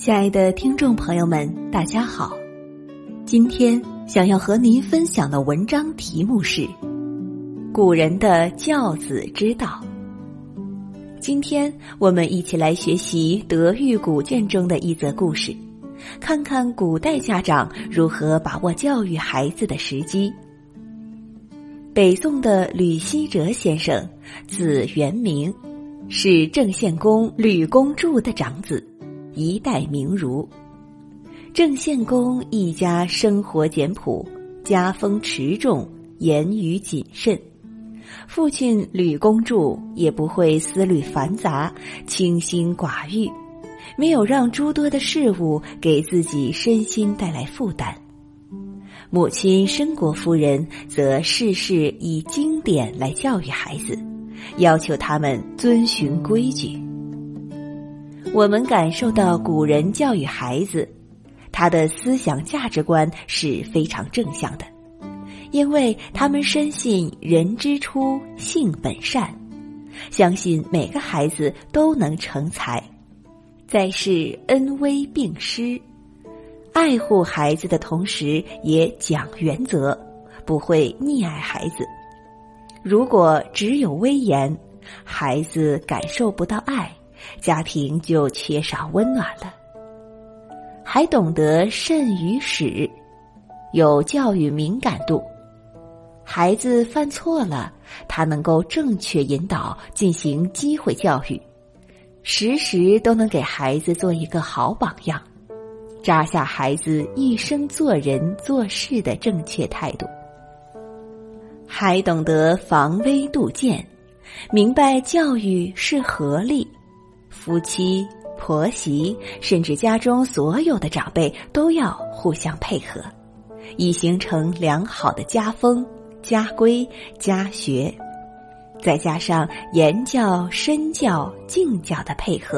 亲爱的听众朋友们，大家好。今天想要和您分享的文章题目是古人的教子之道。今天我们一起来学习德育古卷中的一则故事，看看古代家长如何把握教育孩子的时机。北宋的吕希哲先生，字元明，是郑献公吕公著的长子，一代名儒。郑献公一家生活简朴，家风持重，言语谨慎。父亲吕公著也不会思虑繁杂，清心寡欲，没有让诸多的事物给自己身心带来负担。母亲申国夫人则事事以经典来教育孩子，要求他们遵循规矩。我们感受到古人教育孩子，他的思想价值观是非常正向的，因为他们深信人之初性本善，相信每个孩子都能成才，在世恩威并施，爱护孩子的同时也讲原则，不会溺爱孩子。如果只有威严，孩子感受不到爱，家庭就缺少温暖了。还懂得慎于始，有教育敏感度。孩子犯错了，他能够正确引导，进行机会教育，时时都能给孩子做一个好榜样，扎下孩子一生做人做事的正确态度。还懂得防微杜渐，明白教育是合力，夫妻、婆媳，甚至家中所有的长辈都要互相配合，以形成良好的家风、家规、家学，再加上言教、身教、敬教的配合。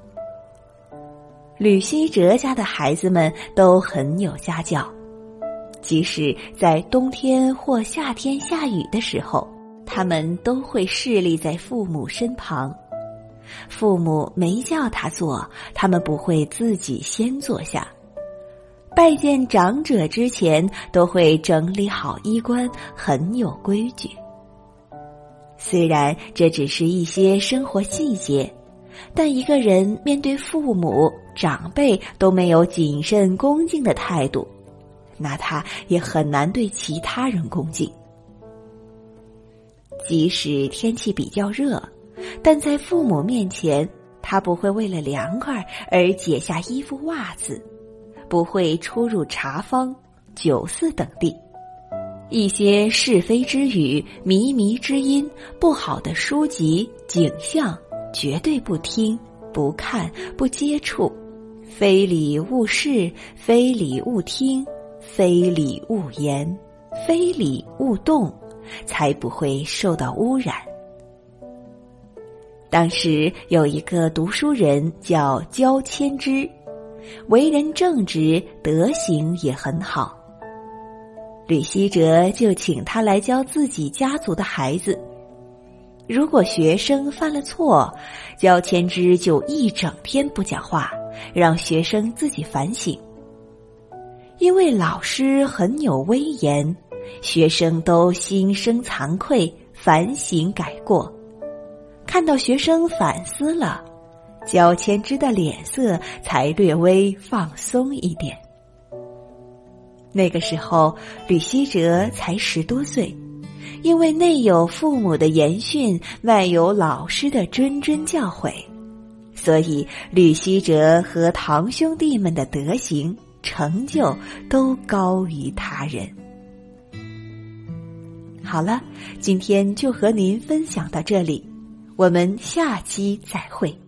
吕希哲家的孩子们都很有家教，即使在冬天或夏天下雨的时候，他们都会侍立在父母身旁。父母没叫他坐，他们不会自己先坐下。拜见长者之前，都会整理好衣冠，很有规矩。虽然这只是一些生活细节，但一个人面对父母、长辈都没有谨慎恭敬的态度，那他也很难对其他人恭敬。即使天气比较热，但在父母面前，他不会为了凉快而解下衣服袜子，不会出入茶坊、酒肆等地。一些是非之语、靡靡之音、不好的书籍、景象，绝对不听、不看、不接触。非礼勿视，非礼勿听，非礼勿言，非礼勿动，才不会受到污染。当时有一个读书人叫焦谦之，为人正直，德行也很好。吕希哲就请他来教自己家族的孩子。如果学生犯了错，焦谦之就一整天不讲话，让学生自己反省。因为老师很有威严，学生都心生惭愧，反省改过。看到学生反思了，焦谦之的脸色才略微放松一点。那个时候吕希哲才10多岁，因为内有父母的言训，外有老师的谆谆教诲，所以吕希哲和堂兄弟们的德行、成就都高于他人。好了，今天就和您分享到这里，我们下期再会。